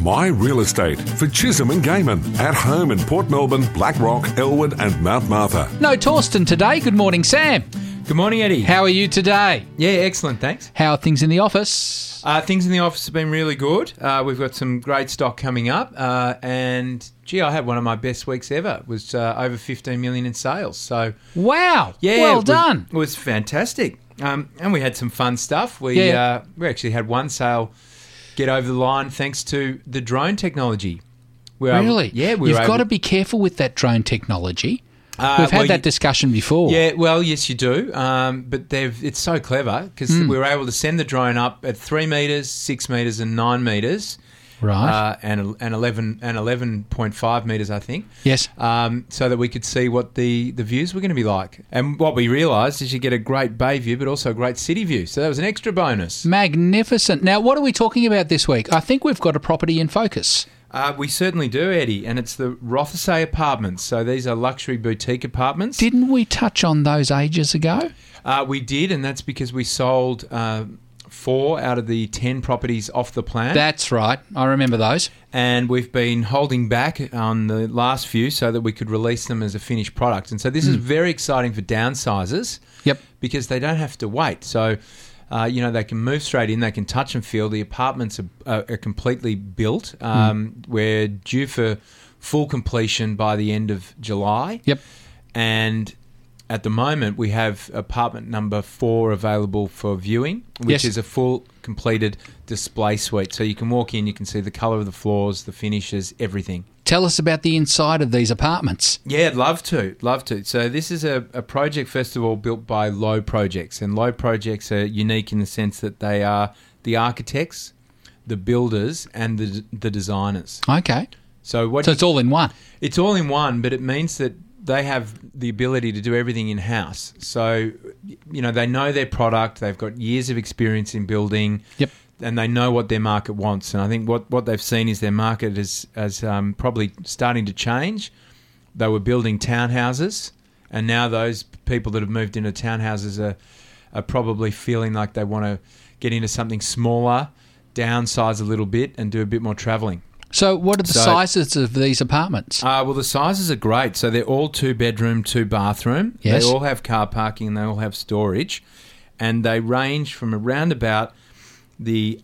My Real Estate for Chisholm and Gayman. At home in Port Melbourne, Blackrock, Elwood and Mount Martha. No Torsten today. Good morning, Sam. Good morning, Eddie. How are you today? Yeah, excellent, thanks. How are things in the office? Things in the office have been really good. We've got some great stock coming up. And, I had one of my best weeks ever. It was over 15 million in sales. So, wow. Yeah, well done. It was fantastic. And we had some fun stuff. We actually had one sale get over the line thanks to the drone technology. Really? You've got to to be careful with that drone technology. We've had that discussion before. Yeah, well, yes, you do. But it's so clever because we were able to send the drone up at 3 metres, 6 metres and 9 metres. Right. And 11.5 metres, I think. Yes. So that we could see what the views were going to be like. And what we realised is you get a great bay view but also a great city view. So that was an extra bonus. Magnificent. Now, what are we talking about this week? I think we've got a property in focus. We certainly do, Eddie, and it's the Rothesay Apartments. So these are luxury boutique apartments. Didn't we touch on those ages ago? We did, and that's because we sold 4 out of the 10 properties off the plan. That's right. I remember those. And we've been holding back on the last few so that we could release them as a finished product. And so this is very exciting for downsizers. Yep. Because they don't have to wait. So, they can move straight in. They can touch and feel. The apartments are completely built. We're due for full completion by the end of July. Yep. And at the moment, we have apartment number 4 available for viewing, which is a full completed display suite. So you can walk in, you can see the colour of the floors, the finishes, everything. Tell us about the inside of these apartments. Yeah, I'd love to. So this is a project, first of all, built by Low Projects. And Low Projects are unique in the sense that they are the architects, the builders, and the designers. Okay. So it's all in one? It's all in one, but it means that they have the ability to do everything in-house. So, they know their product. They've got years of experience in building. Yep. And they know what their market wants. And I think what they've seen is their market is probably starting to change. They were building townhouses, and now those people that have moved into townhouses are probably feeling like they want to get into something smaller, downsize a little bit, and do a bit more travelling. So what are the sizes of these apartments? Well, the sizes are great. So they're all 2-bedroom, 2-bathroom. Yes. They all have car parking and they all have storage. And they range from around about the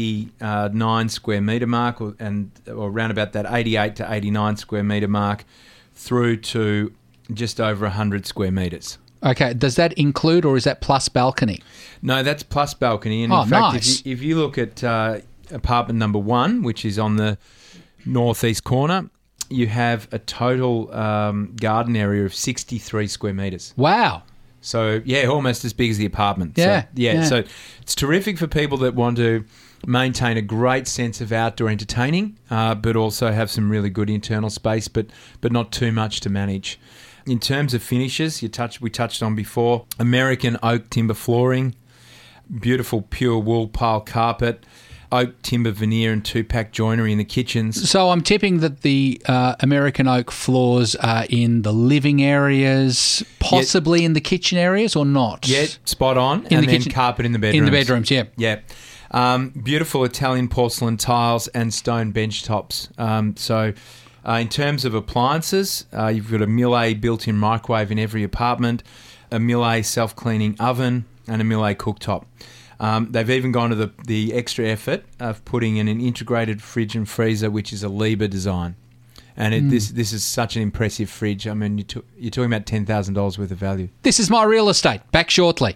89 square metre mark or around about that 88 to 89 square metre mark through to just over 100 square metres. Okay, does that include or is that plus balcony? No, that's plus balcony. And in fact, nice. if you look at apartment number 1, which is on the northeast corner, you have a total garden area of 63 square metres. Wow. So, almost as big as the apartment. Yeah. So it's terrific for people that want to maintain a great sense of outdoor entertaining, but also have some really good internal space, but not too much to manage. In terms of finishes, we touched on before, American oak timber flooring, beautiful pure wool pile carpet, oak timber veneer and 2-pack joinery in the kitchens. So I'm tipping that the American oak floors are in the living areas, possibly in the kitchen areas or not? Yeah, spot on. And then carpet in the bedrooms. In the bedrooms, yeah. Yeah. Beautiful Italian porcelain tiles and stone bench tops. So in terms of appliances, you've got a Miele built-in microwave in every apartment, a Miele self-cleaning oven and a Miele cooktop. They've even gone to the extra effort of putting in an integrated fridge and freezer, which is a Liebherr design. And this is such an impressive fridge. I mean, you're talking about $10,000 worth of value. This is My Real Estate. Back shortly.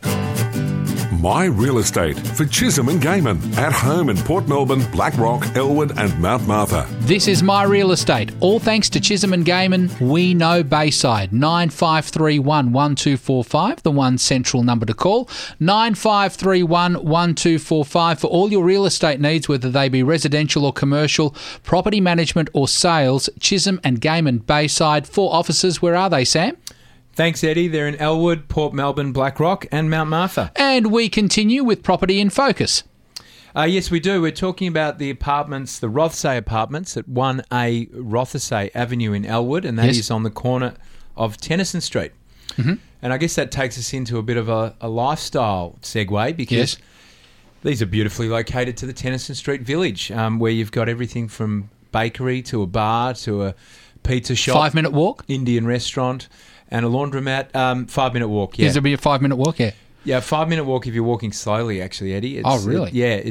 My Real Estate for Chisholm and Gayman. At home in Port Melbourne, Blackrock, Elwood and Mount Martha. This is My Real Estate. All thanks to Chisholm and Gayman. We know Bayside. 9531 1245, the one central number to call. 9531 1245 for all your real estate needs, whether they be residential or commercial, property management or sales. Chisholm and Gayman Bayside. 4 offices. Where are they, Sam? Thanks, Eddie. They're in Elwood, Port Melbourne, Blackrock and Mount Martha. And we continue with Property in Focus. Yes, we do. We're talking about the apartments, the Rothesay Apartments at 1A Rothesay Avenue in Elwood, and that is on the corner of Tennyson Street. Mm-hmm. And I guess that takes us into a bit of a lifestyle segue because These are beautifully located to the Tennyson Street Village, where you've got everything from bakery to a bar to a pizza shop. 5-minute walk? Indian restaurant and a laundromat. 5-minute walk, yeah. Is there be a 5-minute walk? Yeah. Yeah, 5-minute walk if you're walking slowly, actually, Eddie. Oh, really?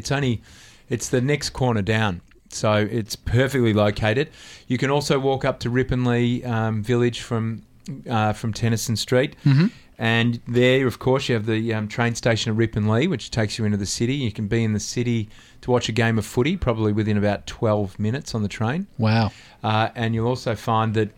It's the next corner down. So it's perfectly located. You can also walk up to Ripponlea Village from Tennyson Street. Mm-hmm. And there, of course, you have the train station at Ripponlea, which takes you into the city. You can be in the city to watch a game of footy, probably within about 12 minutes on the train. Wow. And you'll also find that,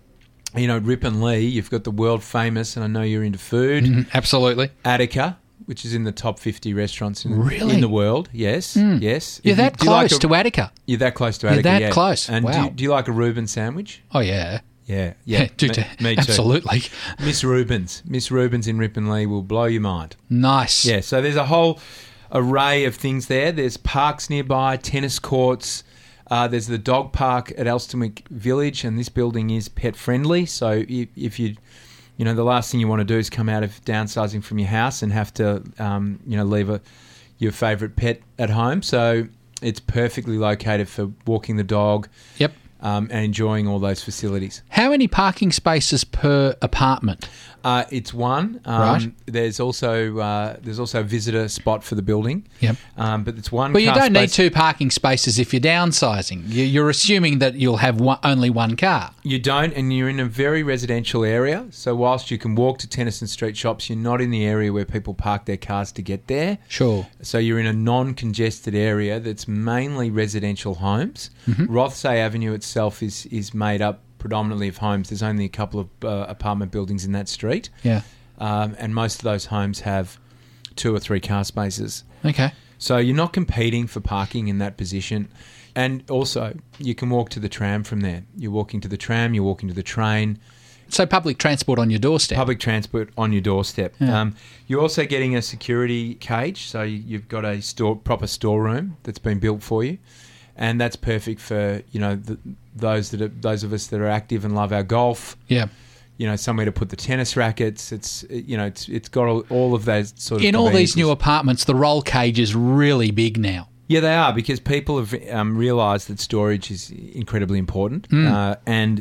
Ripponlea, you've got the world famous, and I know you're into food. Absolutely. Attica, which is in the top 50 restaurants in the world. Yes, yes. You're that close to Attica. You're that close to Attica, You're that close. And wow. do you like a Reuben sandwich? Oh, yeah. Yeah. Me too. Absolutely. Miss Reuben's in Ripponlea will blow your mind. Nice. Yeah, so there's a whole array of things there. There's parks nearby, tennis courts. There's the dog park at Elstonwick Village, and this building is pet friendly. So if you the last thing you want to do is come out of downsizing from your house and have to leave your favourite pet at home. So it's perfectly located for walking the dog. Yep. And enjoying all those facilities. How many parking spaces per apartment? It's one. Right. There's also a visitor spot for the building. Yep. But it's one. But you don't need space. 2 parking spaces if you're downsizing. You're assuming that you'll have only one car. You don't, and you're in a very residential area. So whilst you can walk to Tennyson Street shops, you're not in the area where people park their cars to get there. Sure. So you're in a non-congested area that's mainly residential homes. Mm-hmm. Rothsay Avenue itself is made up predominantly of homes. There's only a couple of apartment buildings in that street. Yeah. And most of those homes have 2 or 3 car spaces. Okay. So you're not competing for parking in that position. And also, you can walk to the tram from there. You're walking to the tram, you're walking to the train. So public transport on your doorstep. Public transport on your doorstep. Yeah. You're also getting a security cage, so you've got a proper storeroom that's been built for you. And that's perfect for, those of us that are active and love our golf. Yeah. Somewhere to put the tennis rackets. It's got all of those sort of. In all these conveniences. new apartments, the roll cage is really big now. Yeah, they are, because people have realised that storage is incredibly important. And,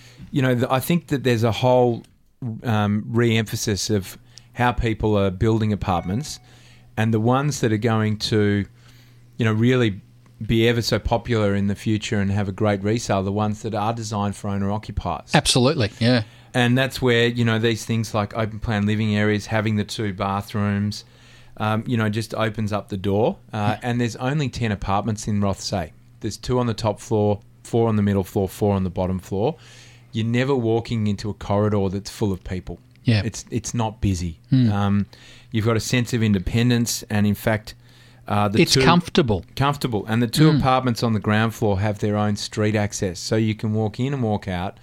I think that there's a whole re-emphasis of how people are building apartments, and the ones that are going to, really be ever so popular in the future and have a great resale, the ones that are designed for owner-occupiers. Absolutely, yeah. And that's where, these things like open plan living areas, having the 2 bathrooms, just opens up the door. And there's only 10 apartments in Rothsay. There's 2 on the top floor, 4 on the middle floor, 4 on the bottom floor. You're never walking into a corridor that's full of people. Yeah. It's not busy. You've got a sense of independence, and in fact, it's comfortable. Comfortable. And the 2 apartments on the ground floor have their own street access, so you can walk in and walk out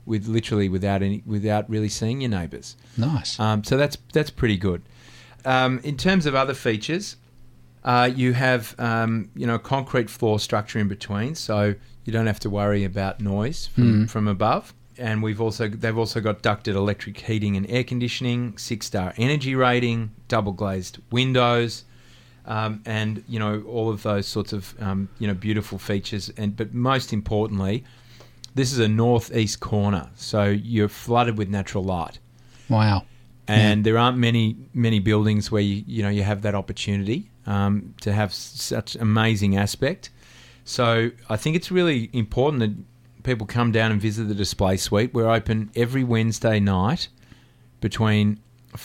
without really seeing your neighbours. Nice. So that's pretty good. In terms of other features, you have a concrete floor structure in between, so you don't have to worry about noise from above. And they've also got ducted electric heating and air conditioning, 6-star energy rating, double glazed windows, and all of those sorts of beautiful features. But most importantly, this is a northeast corner, so you're flooded with natural light. Wow. And there aren't many buildings where you have that opportunity to have such amazing aspect. So I think it's really important that people come down and visit the display suite. We're open every Wednesday night between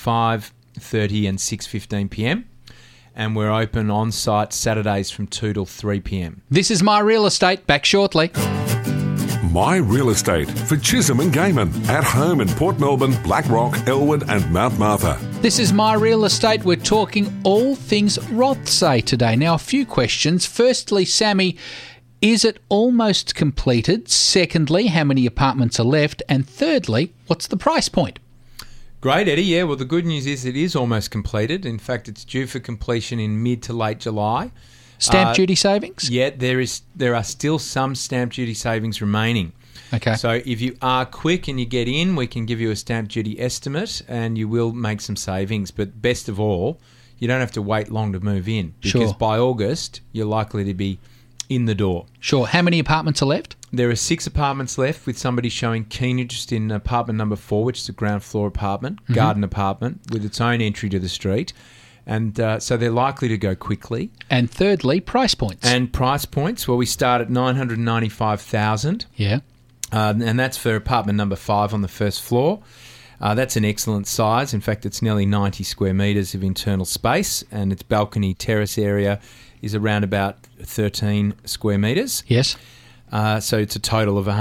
5:30 and 6:15 p.m. And we're open on site Saturdays from 2 till 3 p.m. This is My Real Estate. Back shortly. My Real Estate for Chisholm and Gayman. At home in Port Melbourne, Blackrock, Elwood and Mount Martha. This is My Real Estate. We're talking all things Rothsay today. Now, a few questions. Firstly, Sammy, is it almost completed? Secondly, how many apartments are left? And thirdly, what's the price point? Great, Eddie. Yeah, well, the good news is it is almost completed. In fact, it's due for completion in mid to late July. Stamp duty savings? Yeah, there are still some stamp duty savings remaining. Okay. So if you are quick and you get in, we can give you a stamp duty estimate and you will make some savings. But best of all, you don't have to wait long to move in, because Sure. by August, you're likely to be in the door. Sure. How many apartments are left? There are 6 apartments left, with somebody showing keen interest in apartment number 4, which is a ground floor apartment, garden apartment, with its own entry to the street. And so they're likely to go quickly. And thirdly, price points. And price points, well, we start at $995,000. Yeah. And that's for apartment number 5 on the first floor. That's an excellent size. In fact, it's nearly 90 square metres of internal space, and its balcony terrace area is around about 13 square metres. Yes. So it's a total of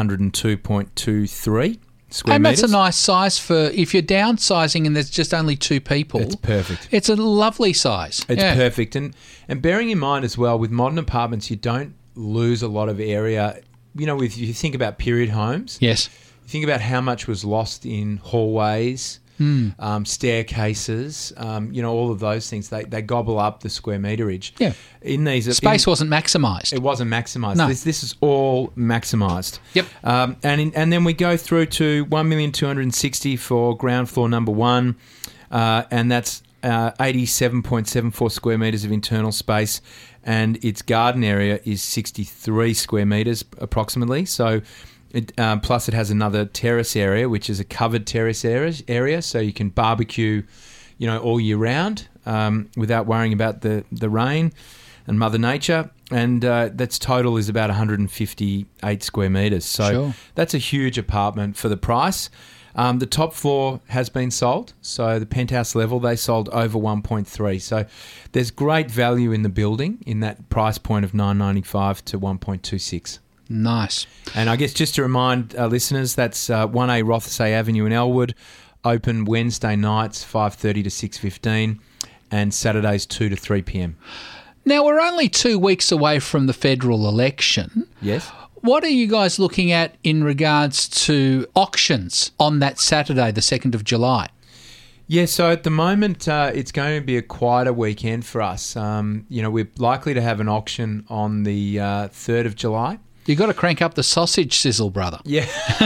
102.23 square And metres. that's a nice size for if you're downsizing and there's just only 2 people. It's perfect. It's a lovely size. It's Yeah. perfect. And bearing in mind as well, with modern apartments, you don't lose a lot of area. You know, if you think about period homes, Yes. you think about how much was lost in hallways, staircases, all of those things. They gobble up the square meterage. Yeah. In these Space wasn't maximised. It wasn't maximised. No. This is all maximised. Yep. And then we go through to $1,260,000 for ground floor number 1, and that's 87.74 square metres of internal space, and its garden area is 63 square metres approximately. So, plus it has another terrace area, which is a covered terrace area, so you can barbecue, all year round without worrying about the rain and Mother Nature. And that's total is about 158 square metres. So Sure. that's a huge apartment for the price. The top floor has been sold, so the penthouse level, they sold over 1.3. So there's great value in the building in that price point of $995 to $1.26. Nice. And I guess just to remind listeners, that's 1A Rothesay Avenue in Elwood, open Wednesday nights 5:30 to 6:15, and Saturdays 2 to 3 p.m. Now, we're only 2 weeks away from the federal election. Yes? What are you guys looking at in regards to auctions on that Saturday, the 2nd of July? Yeah, so at the moment, it's going to be a quieter weekend for us. We're likely to have an auction on the 3rd of July. You've got to crank up the sausage sizzle, brother. Yeah.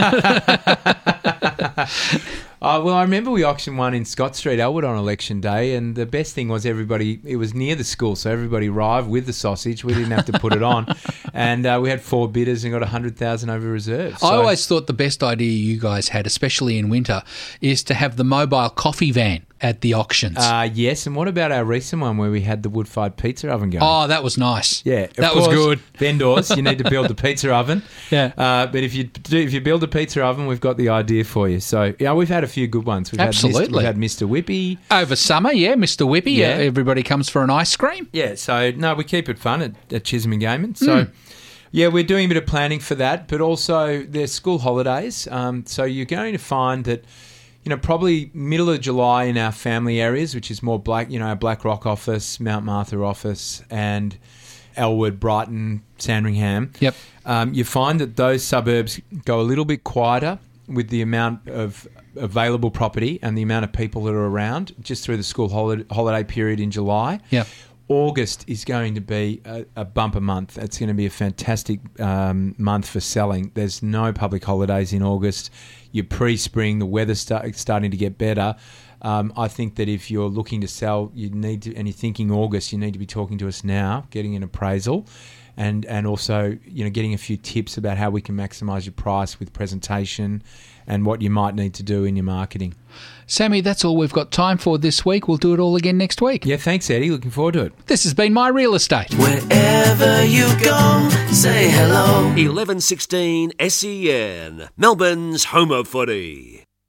Well, I remember we auctioned one in Scott Street, Elwood, on election day, and the best thing was it was near the school, so everybody arrived with the sausage. We didn't have to put it on. And we had 4 bidders and got 100,000 over reserve. So, I always thought the best idea you guys had, especially in winter, is to have the mobile coffee van at the auctions. yes, and what about our recent one where we had the wood-fired pizza oven going? Oh, that was nice. Yeah, that was good. Vendors, you need to build the pizza oven. Yeah. But if you build a pizza oven, we've got the idea for you. So yeah, we'h had a few good ones. Absolutely. We've had Mr. Whippy. Over summer, yeah, Mr. Whippy. Yeah. Everybody comes for an ice cream. Yeah. So no, we keep it fun at Chisholm and Gaiman. So. Yeah, we're doing a bit of planning for that, but also there's school holidays. So you're going to find that, probably middle of July in our family areas, which is more our Black Rock office, Mount Martha office, and Elwood, Brighton, Sandringham. Yep. You find that those suburbs go a little bit quieter with the amount of available property and the amount of people that are around just through the school holiday period in July. Yep. August is going to be a bumper month. It's going to be a fantastic month for selling. There's no public holidays in August. You're pre-spring, the weather's starting to get better. I think that if you're looking to sell, and you're thinking August, you need to be talking to us now, getting an appraisal, and also getting a few tips about how we can maximise your price with presentation and what you might need to do in your marketing. Sammy, that's all we've got time for this week. We'll do it all again next week. Yeah, thanks, Eddie. Looking forward to it. This has been My Real Estate. Wherever you go, say hello. 1116 SEN, Melbourne's home of footy.